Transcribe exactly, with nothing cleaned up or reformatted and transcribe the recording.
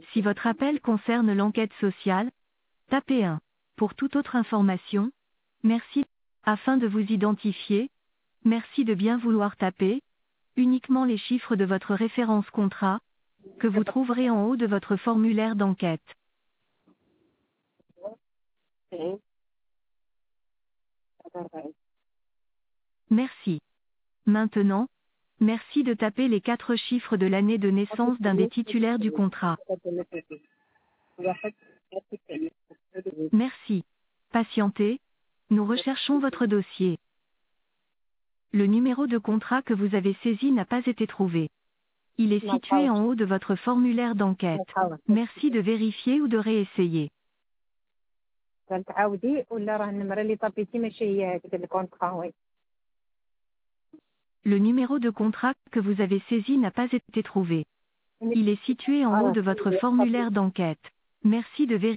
Si votre appel concerne l'enquête sociale, tapez un. Pour toute autre information, merci. Afin de vous identifier, merci de bien vouloir taper uniquement les chiffres de votre référence contrat, que vous trouverez en haut de votre formulaire d'enquête. Merci. Maintenant, merci de taper les quatre chiffres de l'année de naissance d'un des titulaires du contrat. Merci. Patientez, nous recherchons votre dossier. Le numéro de contrat que vous avez saisi n'a pas été trouvé. Il est situé en haut de votre formulaire d'enquête. Merci de vérifier ou de réessayer. Le numéro de contrat que vous avez saisi n'a pas été trouvé. Il est situé en haut de votre formulaire d'enquête. Merci de vérifier.